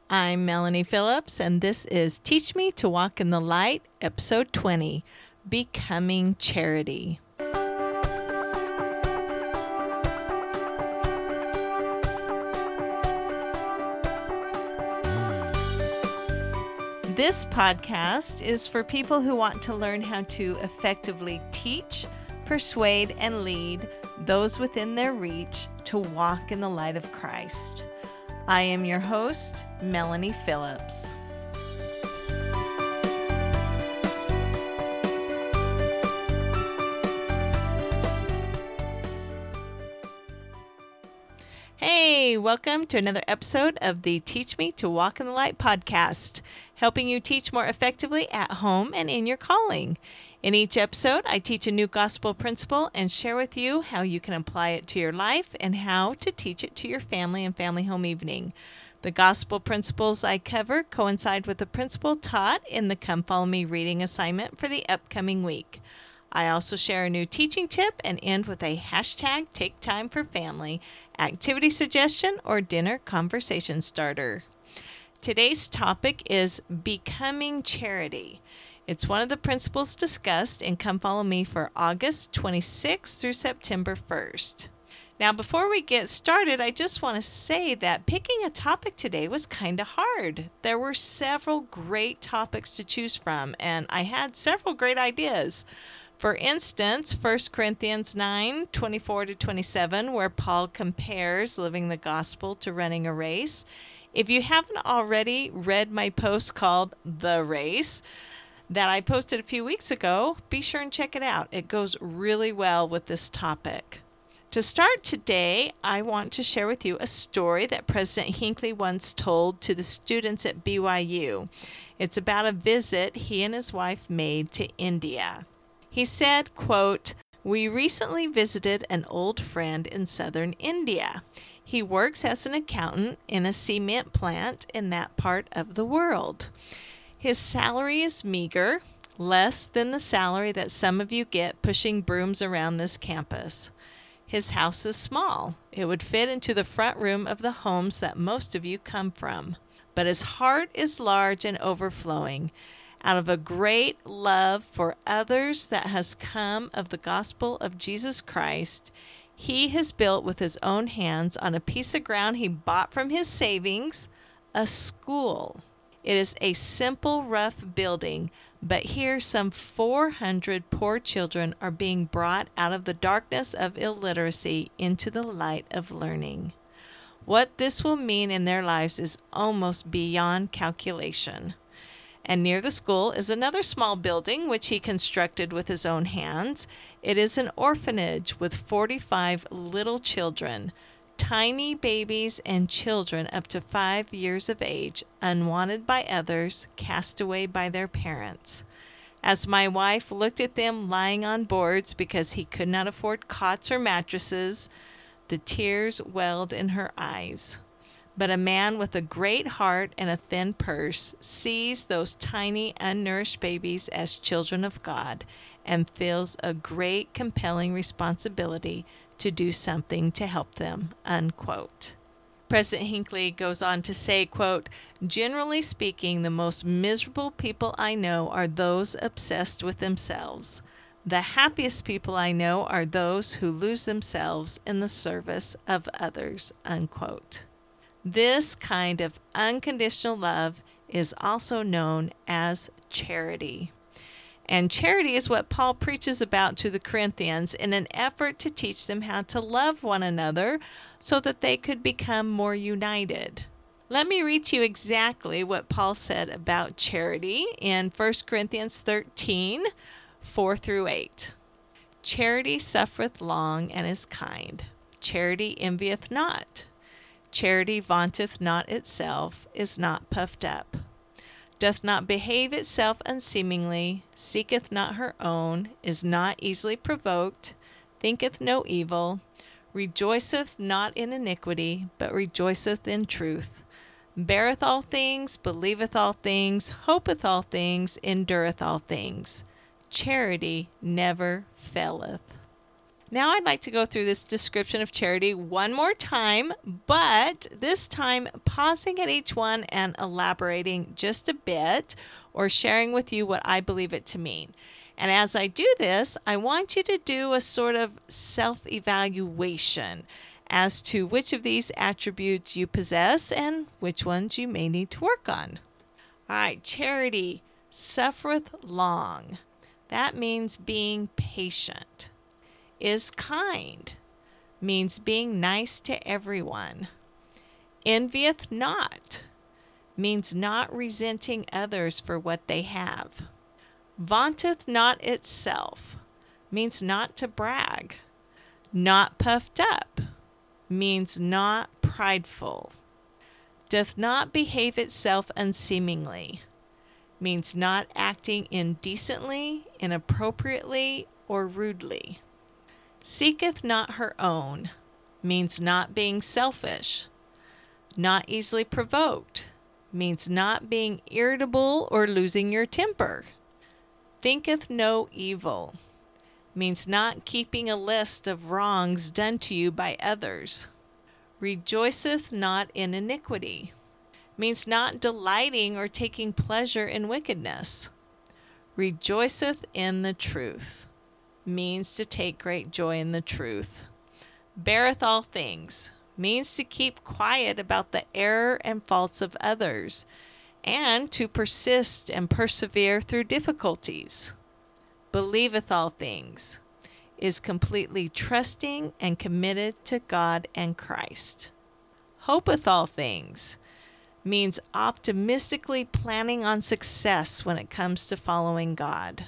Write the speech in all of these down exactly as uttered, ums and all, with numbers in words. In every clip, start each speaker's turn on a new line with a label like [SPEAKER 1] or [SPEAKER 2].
[SPEAKER 1] I'm Melanie Phillips, and this is Teach Me to Walk in the Light, Episode twenty, Becoming Charity. This podcast is for people who want to learn how to effectively teach, persuade, and lead those within their reach to walk in the light of Christ. I am your host, Melanie Phillips. Hey, welcome to another episode of the Teach Me to Walk in the Light podcast, helping you teach more effectively at home and in your calling. In each episode, I teach a new gospel principle and share with you how you can apply it to your life and how to teach it to your family and family home evening. The gospel principles I cover coincide with the principle taught in the Come Follow Me reading assignment for the upcoming week. I also share a new teaching tip and end with a hashtag Take Time for Family, activity suggestion, or dinner conversation starter. Today's topic is Becoming Charity. It's one of the principles discussed in Come Follow Me for August twenty-sixth through September first. Now, before we get started, I just want to say that picking a topic today was kind of hard. There were several great topics to choose from, and I had several great ideas. For instance, First Corinthians nine, twenty-four to twenty-seven, where Paul compares living the gospel to running a race. If you haven't already read my post called The Race that I posted a few weeks ago, be sure and check it out. It goes really well with this topic. To start today, I want to share with you a story that President Hinckley once told to the students at B Y U. It's about a visit he and his wife made to India. He said, quote, "We recently visited an old friend in southern India. He works as an accountant in a cement plant in that part of the world. His salary is meager, less than the salary that some of you get pushing brooms around this campus. His house is small. It would fit into the front room of the homes that most of you come from. But his heart is large and overflowing. Out of a great love for others that has come of the gospel of Jesus Christ, he has built with his own hands on a piece of ground he bought from his savings, a school. It is a simple, rough building, but here some four hundred poor children are being brought out of the darkness of illiteracy into the light of learning. What this will mean in their lives is almost beyond calculation." And near the school is another small building which he constructed with his own hands. It is an orphanage with forty-five little children, tiny babies and children up to five years of age, unwanted by others, cast away by their parents. As my wife looked at them lying on boards because he could not afford cots or mattresses, the tears welled in her eyes. But a man with a great heart and a thin purse sees those tiny, unnourished babies as children of God and feels a great, compelling responsibility to do something to help them, unquote. President Hinckley goes on to say, quote, "Generally speaking, the most miserable people I know are those obsessed with themselves. The happiest people I know are those who lose themselves in the service of others," unquote. This kind of unconditional love is also known as charity. And charity is what Paul preaches about to the Corinthians in an effort to teach them how to love one another so that they could become more united. Let me read to you exactly what Paul said about charity in First Corinthians thirteen, four through eight. "Charity suffereth long and is kind. Charity envieth not. Charity vaunteth not itself, is not puffed up, doth not behave itself unseemingly, seeketh not her own, is not easily provoked, thinketh no evil, rejoiceth not in iniquity, but rejoiceth in truth, beareth all things, believeth all things, hopeth all things, endureth all things. Charity never faileth." Now I'd like to go through this description of charity one more time, but this time pausing at each one and elaborating just a bit or sharing with you what I believe it to mean. And as I do this, I want you to do a sort of self-evaluation as to which of these attributes you possess and which ones you may need to work on. All right, charity suffereth long. That means being patient. Is kind, means being nice to everyone. Envieth not, means not resenting others for what they have. Vaunteth not itself, means not to brag. Not puffed up, means not prideful. Doth not behave itself unseemingly, means not acting indecently, inappropriately, or rudely. Seeketh not her own, means not being selfish. Not easily provoked, means not being irritable or losing your temper. Thinketh no evil, means not keeping a list of wrongs done to you by others. Rejoiceth not in iniquity, means not delighting or taking pleasure in wickedness. Rejoiceth in the truth, means to take great joy in the truth. Beareth all things, means to keep quiet about the error and faults of others, and to persist and persevere through difficulties. Believeth all things, is completely trusting and committed to God and Christ. Hopeth all things, means optimistically planning on success when it comes to following God.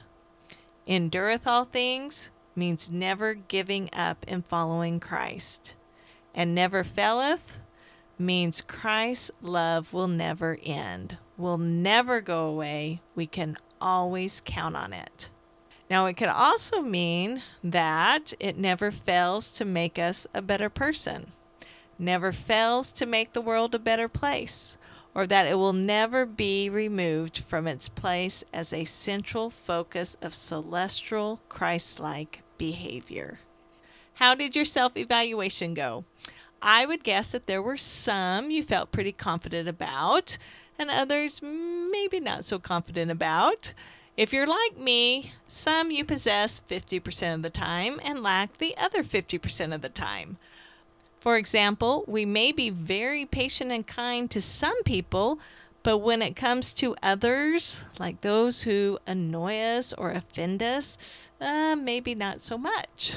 [SPEAKER 1] Endureth all things, means never giving up in following Christ. And never faileth, means Christ's love will never end, will never go away. We can always count on it. Now, it could also mean that it never fails to make us a better person, never fails to make the world a better place, or that it will never be removed from its place as a central focus of celestial, Christ-like behavior. How did your self-evaluation go? I would guess that there were some you felt pretty confident about, and others maybe not so confident about. If you're like me, some you possess fifty percent of the time and lack the other fifty percent of the time. For example, we may be very patient and kind to some people, but when it comes to others, like those who annoy us or offend us, uh, maybe not so much.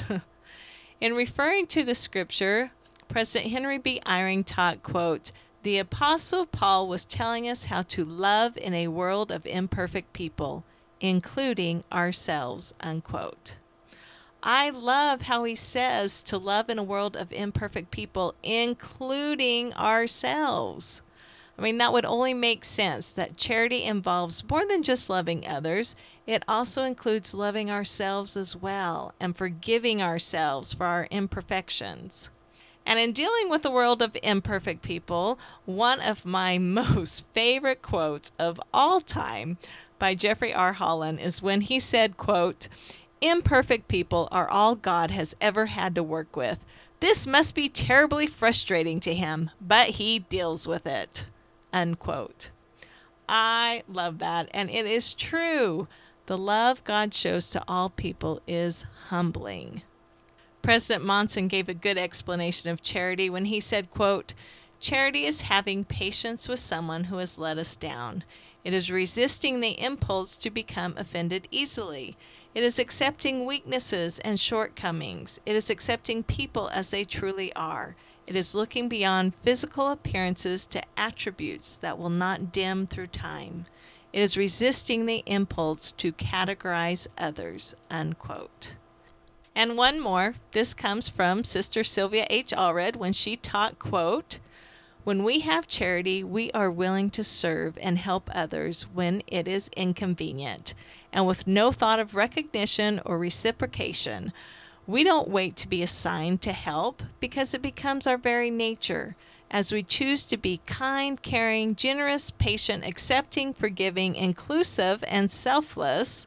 [SPEAKER 1] In referring to the scripture, President Henry B. Eyring taught, quote, "The Apostle Paul was telling us how to love in a world of imperfect people, including ourselves," unquote. I love how he says to love in a world of imperfect people, including ourselves. I mean, that would only make sense that charity involves more than just loving others. It also includes loving ourselves as well and forgiving ourselves for our imperfections. And in dealing with the world of imperfect people, one of my most favorite quotes of all time by Jeffrey R. Holland is when he said, quote, "Imperfect people are all God has ever had to work with. This must be terribly frustrating to him, but he deals with it," unquote. I love that, and it is true. The love God shows to all people is humbling. President Monson gave a good explanation of charity when he said, quote, "Charity is having patience with someone who has let us down. It is resisting the impulse to become offended easily. It is accepting weaknesses and shortcomings. It is accepting people as they truly are. It is looking beyond physical appearances to attributes that will not dim through time. It is resisting the impulse to categorize others," unquote. And one more. This comes from Sister Sylvia H. Allred when she taught, quote, "When we have charity, we are willing to serve and help others when it is inconvenient, and with no thought of recognition or reciprocation. We don't wait to be assigned to help because it becomes our very nature. As we choose to be kind, caring, generous, patient, accepting, forgiving, inclusive, and selfless,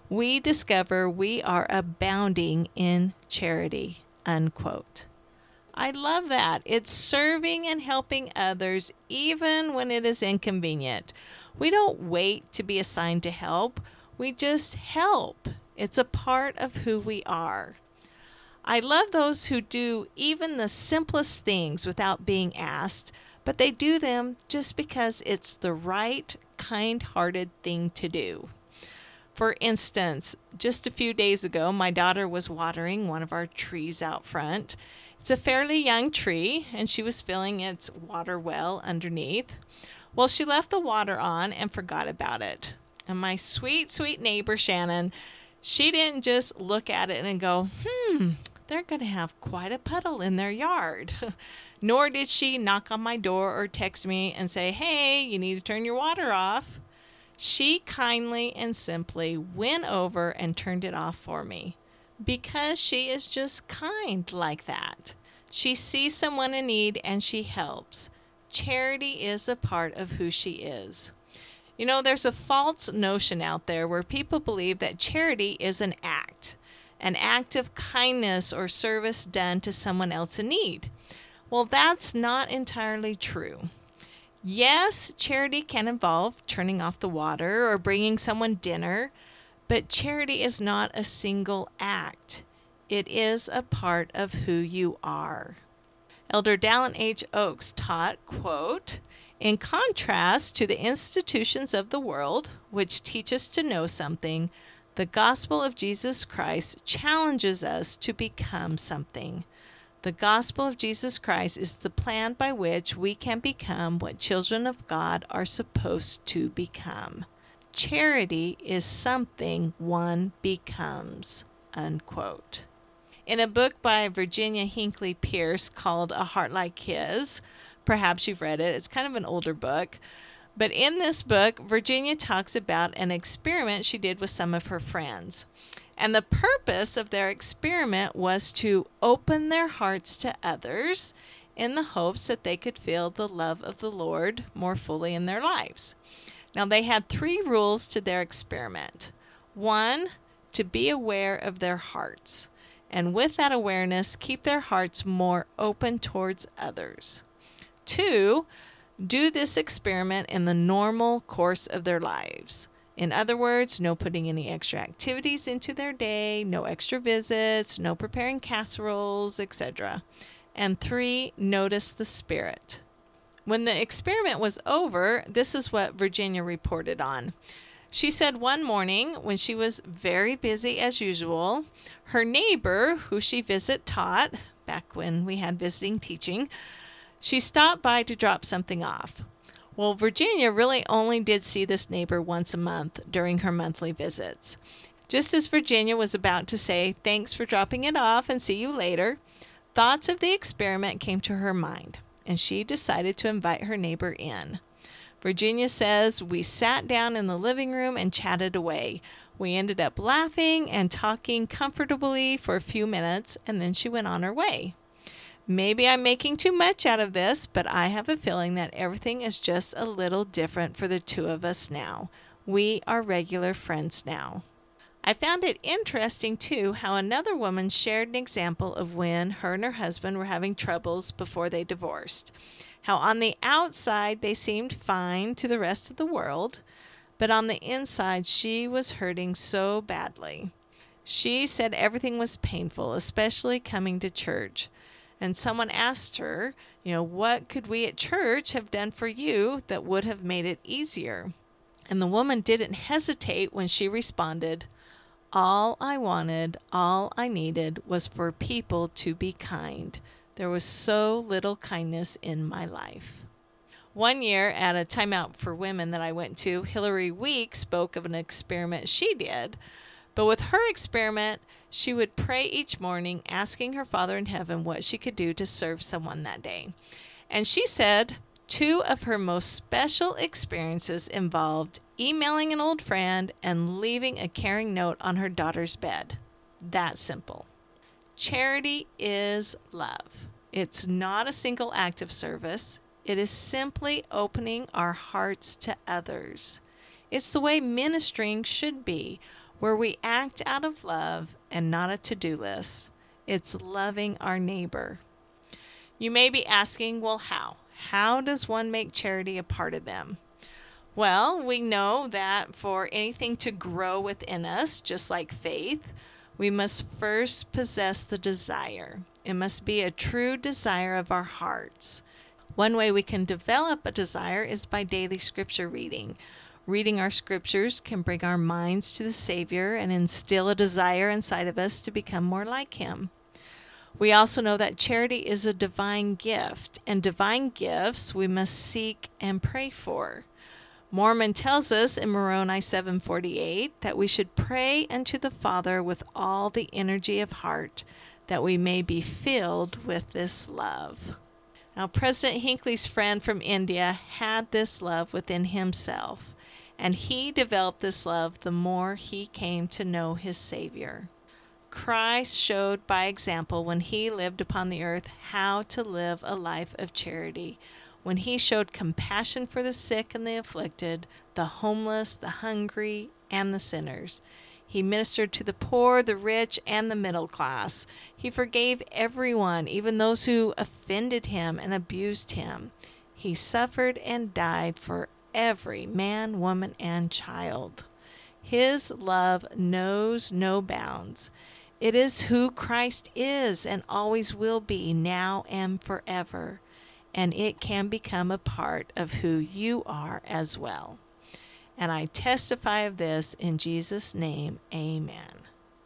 [SPEAKER 1] we discover we are abounding in charity, unquote. I love that. It's serving and helping others even when it is inconvenient. We don't wait to be assigned to help. We just help. It's a part of who we are. I love those who do even the simplest things without being asked, but they do them just because it's the right, kind-hearted thing to do. For instance, just a few days ago, my daughter was watering one of our trees out front. It's a fairly young tree, and she was filling its water well underneath. Well, she left the water on and forgot about it. And my sweet, sweet neighbor, Shannon, she didn't just look at it and go, hmm, they're going to have quite a puddle in their yard. Nor did she knock on my door or text me and say, hey, you need to turn your water off. She kindly and simply went over and turned it off for me because she is just kind like that. She sees someone in need and she helps. Charity is a part of who she is. You know, there's a false notion out there where people believe that charity is an act, an act of kindness or service done to someone else in need. Well, that's not entirely true. Yes, charity can involve turning off the water or bringing someone dinner, but charity is not a single act. It is a part of who you are. Elder Dallin H. Oaks taught, quote, in contrast to the institutions of the world, which teach us to know something, the gospel of Jesus Christ challenges us to become something. The gospel of Jesus Christ is the plan by which we can become what children of God are supposed to become. Charity is something one becomes, unquote. In a book by Virginia Hinckley Pierce called A Heart Like His, perhaps you've read it, it's kind of an older book, but in this book, Virginia talks about an experiment she did with some of her friends. And the purpose of their experiment was to open their hearts to others in the hopes that they could feel the love of the Lord more fully in their lives. Now, they had three rules to their experiment. One, to be aware of their hearts. And with that awareness, keep their hearts more open towards others. Two, do this experiment in the normal course of their lives. In other words, no putting any extra activities into their day, no extra visits, no preparing casseroles, et cetera. And three, notice the spirit. When the experiment was over, this is what Virginia reported on. She said one morning when she was very busy as usual, her neighbor, who she visit taught, back when we had visiting teaching, she stopped by to drop something off. Well, Virginia really only did see this neighbor once a month during her monthly visits. Just as Virginia was about to say, thanks for dropping it off and see you later, thoughts of the experiment came to her mind, and she decided to invite her neighbor in. Virginia says, we sat down in the living room and chatted away. We ended up laughing and talking comfortably for a few minutes, and then she went on her way. Maybe I'm making too much out of this, but I have a feeling that everything is just a little different for the two of us now. We are regular friends now. I found it interesting, too, how another woman shared an example of when her and her husband were having troubles before they divorced. How on the outside they seemed fine to the rest of the world, but on the inside she was hurting so badly. She said everything was painful, especially coming to church. And someone asked her, you know, what could we at church have done for you that would have made it easier? And the woman didn't hesitate when she responded, all I wanted, all I needed was for people to be kind. There was so little kindness in my life. One year at a Time Out for Women that I went to, Hillary Week spoke of an experiment she did. But with her experiment, she would pray each morning, asking her Father in heaven what she could do to serve someone that day. And she said two of her most special experiences involved emailing an old friend and leaving a caring note on her daughter's bed. That simple. Charity is love. It's not a single act of service. It is simply opening our hearts to others. It's the way ministering should be. where we act out of love and not a to-do list. It's loving our neighbor. You may be asking, well, how? How does one make charity a part of them? Well, we know that for anything to grow within us, just like faith, we must first possess the desire. It must be a true desire of our hearts. One way we can develop a desire is by daily scripture reading. Reading our scriptures can bring our minds to the Savior and instill a desire inside of us to become more like Him. We also know that charity is a divine gift, and divine gifts we must seek and pray for. Mormon tells us in Moroni seven forty-eight that we should pray unto the Father with all the energy of heart, that we may be filled with this love. Now, President Hinckley's friend from India had this love within himself, and he developed this love the more he came to know his Savior. Christ showed by example when he lived upon the earth how to live a life of charity, when he showed compassion for the sick and the afflicted, the homeless, the hungry, and the sinners. He ministered to the poor, the rich, and the middle class. He forgave everyone, even those who offended him and abused him. He suffered and died for every man, woman, and child. His love knows no bounds. It is who Christ is and always will be, now and forever. And it can become a part of who you are as well. And I testify of this in Jesus' name, amen.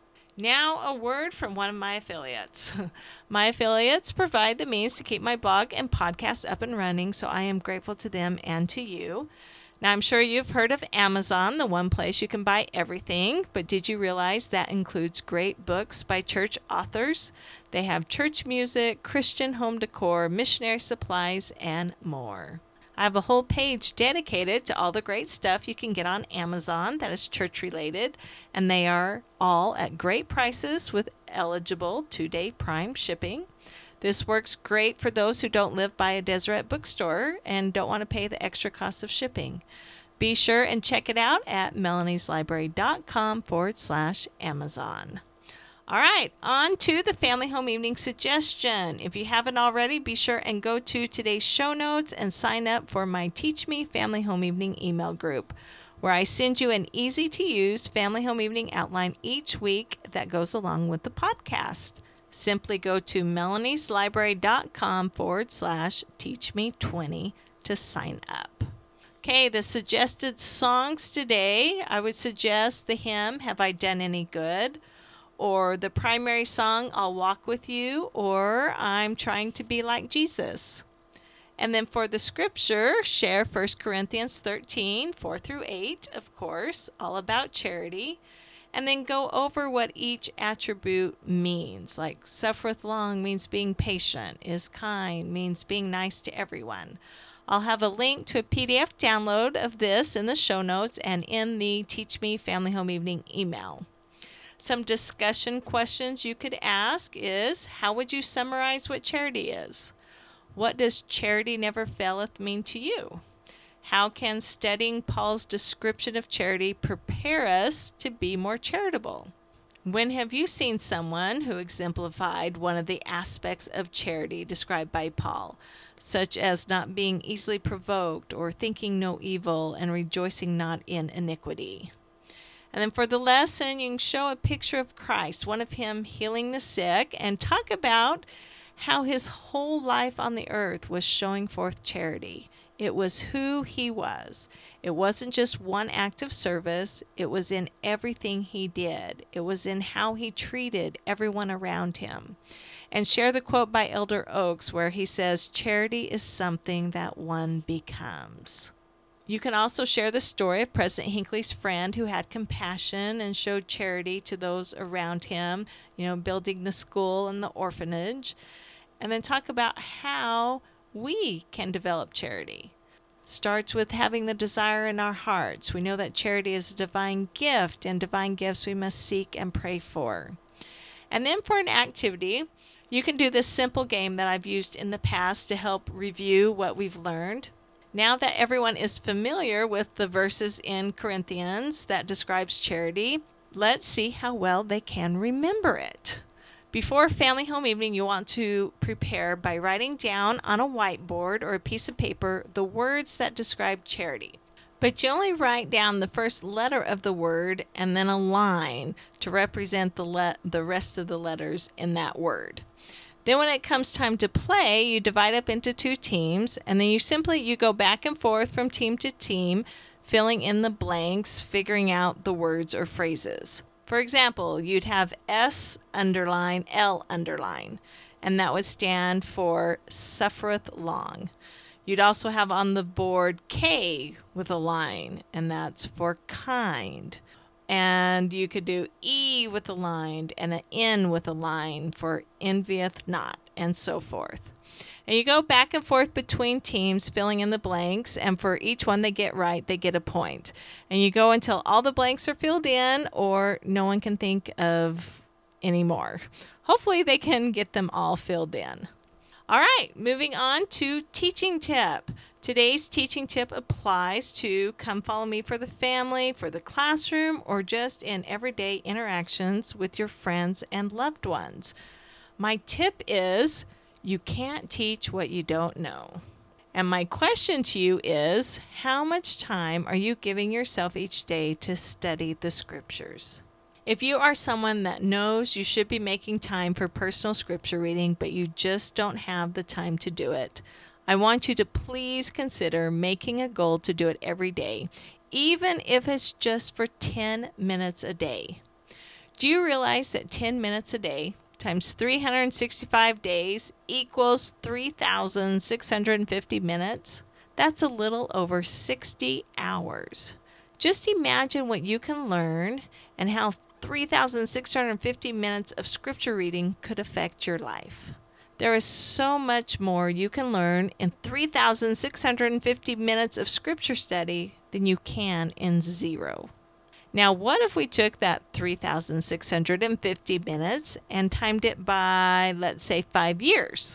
[SPEAKER 1] Now a word from one of my affiliates. My affiliates provide the means to keep my blog and podcast up and running, so I am grateful to them and to you. Now I'm sure you've heard of Amazon, the one place you can buy everything, but did you realize that includes great books by church authors? They have church music, Christian home decor, missionary supplies, and more. I have a whole page dedicated to all the great stuff you can get on Amazon that is church related, and they are all at great prices with eligible two-day Prime shipping. This works great for those who don't live by a Deseret bookstore and don't want to pay the extra cost of shipping. Be sure and check it out at melanieslibrary.com forward slash Amazon. All right, on to the Family Home Evening suggestion. If you haven't already, be sure and go to today's show notes and sign up for my Teach Me Family Home Evening email group, where I send you an easy-to-use Family Home Evening outline each week that goes along with the podcast. Simply go to melanieslibrary.com forward slash teach me 20 to sign up. Okay, the suggested songs today, I would suggest the hymn, Have I Done Any Good? Or the primary song, I'll Walk With You, or I'm Trying to Be Like Jesus. And then for the scripture, share First Corinthians thirteen, four through eight, of course, all about charity. And then go over what each attribute means, like suffereth long means being patient, is kind means being nice to everyone. I'll have a link to a P D F download of this in the show notes and in the Teach Me Family Home Evening email. Some discussion questions you could ask is, how would you summarize what charity is? What does charity never faileth mean to you? How can studying Paul's description of charity prepare us to be more charitable? When have you seen someone who exemplified one of the aspects of charity described by Paul, such as not being easily provoked or thinking no evil and rejoicing not in iniquity? And then for the lesson, you can show a picture of Christ, one of him healing the sick, and talk about how his whole life on the earth was showing forth charity. It was who he was. It wasn't just one act of service. It was in everything he did. It was in how he treated everyone around him. And share the quote by Elder Oaks where he says, charity is something that one becomes. You can also share the story of President Hinckley's friend who had compassion and showed charity to those around him, you know, building the school and the orphanage. And then talk about how we can develop charity. Starts with having the desire in our hearts. We know that charity is a divine gift, and divine gifts we must seek and pray for. And then for an activity, you can do this simple game that I've used in the past to help review what we've learned. Now that everyone is familiar with the verses in Corinthians that describes charity, let's see how well they can remember it. Before family home evening, you want to prepare by writing down on a whiteboard or a piece of paper the words that describe charity. But you only write down the first letter of the word and then a line to represent the le- the rest of the letters in that word. Then when it comes time to play, you divide up into two teams, and then you simply you go back and forth from team to team, filling in the blanks, figuring out the words or phrases. For example, you'd have S underline, L underline, and that would stand for suffereth long. You'd also have on the board K with a line, and that's for kind. And you could do E with a line and an N with a line for envieth not, and so forth. And you go back and forth between teams filling in the blanks, and for each one they get right, they get a point. And you go until all the blanks are filled in or no one can think of any more. Hopefully they can get them all filled in. All right, moving on to teaching tip. Today's teaching tip applies to come follow me for the family, for the classroom, or just in everyday interactions with your friends and loved ones. My tip is, you can't teach what you don't know. And my question to you is, how much time are you giving yourself each day to study the scriptures? If you are someone that knows you should be making time for personal scripture reading, but you just don't have the time to do it, I want you to please consider making a goal to do it every day, even if it's just for ten minutes a day. Do you realize that ten minutes a day times three hundred sixty-five days equals three thousand six hundred fifty minutes? That's a little over sixty hours. Just imagine what you can learn and how three thousand six hundred fifty minutes of scripture reading could affect your life. There is so much more you can learn in three thousand six hundred fifty minutes of scripture study than you can in zero. Now, what if we took that three thousand six hundred fifty minutes and timed it by, let's say, five years?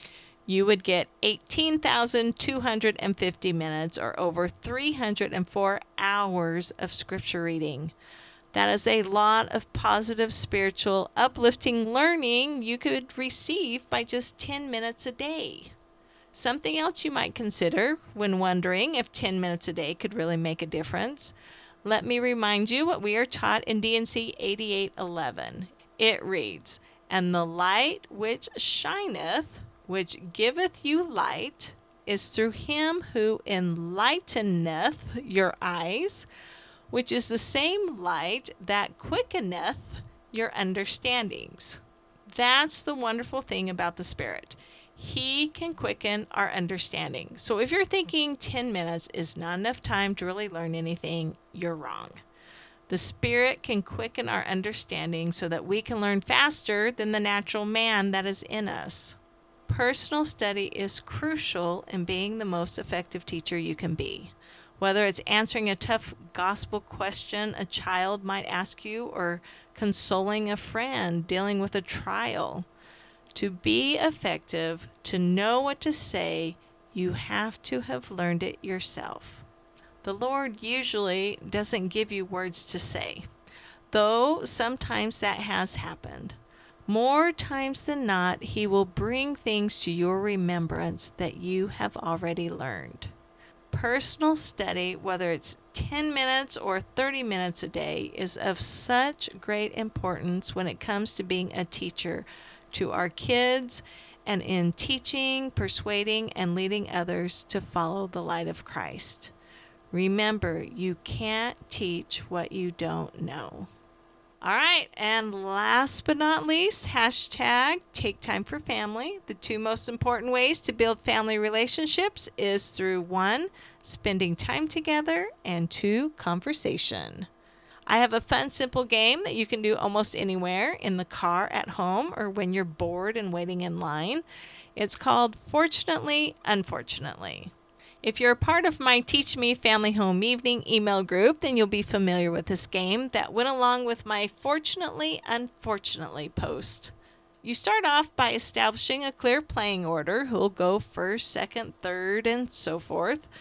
[SPEAKER 1] You would get eighteen thousand two hundred fifty minutes, or over three hundred four hours of scripture reading. That is a lot of positive, spiritual, uplifting learning you could receive by just ten minutes a day. Something else you might consider when wondering if ten minutes a day could really make a difference. Let me remind you what we are taught in D and C eighty-eight eleven. It reads, "And the light which shineth, which giveth you light, is through him who enlighteneth your eyes, which is the same light that quickeneth your understandings." That's the wonderful thing about the Spirit. He can quicken our understanding. So if you're thinking ten minutes is not enough time to really learn anything, you're wrong. The Spirit can quicken our understanding so that we can learn faster than the natural man that is in us. Personal study is crucial in being the most effective teacher you can be. Whether it's answering a tough gospel question a child might ask you, or consoling a friend dealing with a trial. To be effective, to know what to say, you have to have learned it yourself. The Lord usually doesn't give you words to say, though sometimes that has happened. More times than not, He will bring things to your remembrance that you have already learned. Personal study, whether it's ten minutes or thirty minutes a day, is of such great importance when it comes to being a teacher to our kids and in teaching, persuading, and leading others to follow the light of Christ. Remember, you can't teach what you don't know. All right, and last but not least, hashtag take time for family. The two most important ways to build family relationships is through one, spending time together, and two, conversation. I have a fun, simple game that you can do almost anywhere, in the car, at home, or when you're bored and waiting in line. It's called Fortunately, Unfortunately. If you're a part of my Teach Me Family Home Evening email group, then you'll be familiar with this game that went along with my Fortunately, Unfortunately post. You start off by establishing a clear playing order, who'll go first, second, third, and so forth.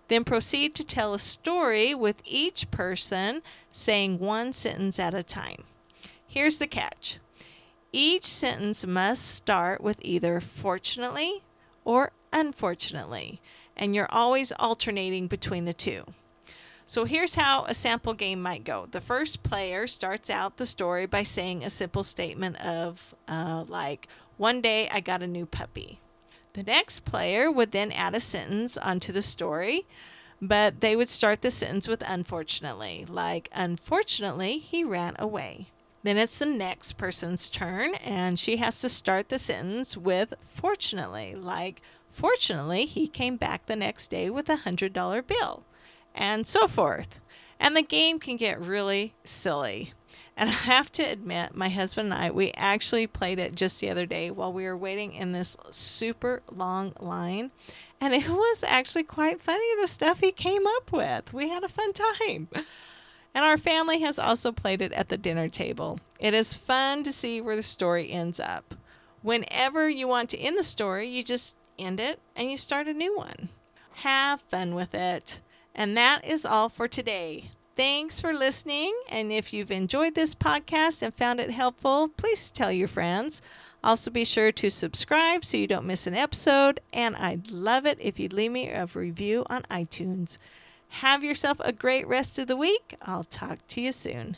[SPEAKER 1] Then proceed to tell a story with each person saying one sentence at a time. Here's the catch. Each sentence must start with either fortunately or unfortunately, and you're always alternating between the two. So here's how a sample game might go. The first player starts out the story by saying a simple statement of uh, like, one day I got a new puppy. The next player would then add a sentence onto the story, but they would start the sentence with unfortunately, like, unfortunately, he ran away. Then it's the next person's turn, and she has to start the sentence with fortunately, like, fortunately, he came back the next day with a one hundred dollar bill, and so forth. And the game can get really silly. And I have to admit, my husband and I, we actually played it just the other day while we were waiting in this super long line. And it was actually quite funny, the stuff he came up with. We had a fun time. And our family has also played it at the dinner table. It is fun to see where the story ends up. Whenever you want to end the story, you just end it and you start a new one. Have fun with it. And that is all for today. Thanks for listening, and if you've enjoyed this podcast and found it helpful, please tell your friends. Also be sure to subscribe so you don't miss an episode, and I'd love it if you'd leave me a review on iTunes. Have yourself a great rest of the week. I'll talk to you soon.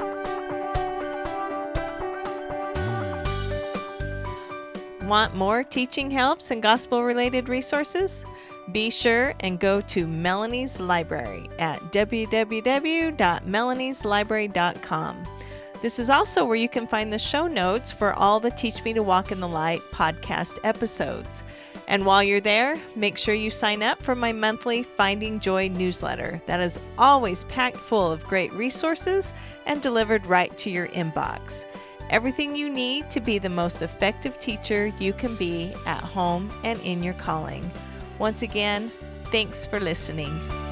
[SPEAKER 1] Want more teaching helps and gospel-related resources? Be sure and go to Melanie's Library at w w w dot melanies library dot com. This is also where you can find the show notes for all the Teach Me to Walk in the Light podcast episodes. And while you're there, make sure you sign up for my monthly Finding Joy newsletter that is always packed full of great resources and delivered right to your inbox. Everything you need to be the most effective teacher you can be at home and in your calling. Once again, thanks for listening.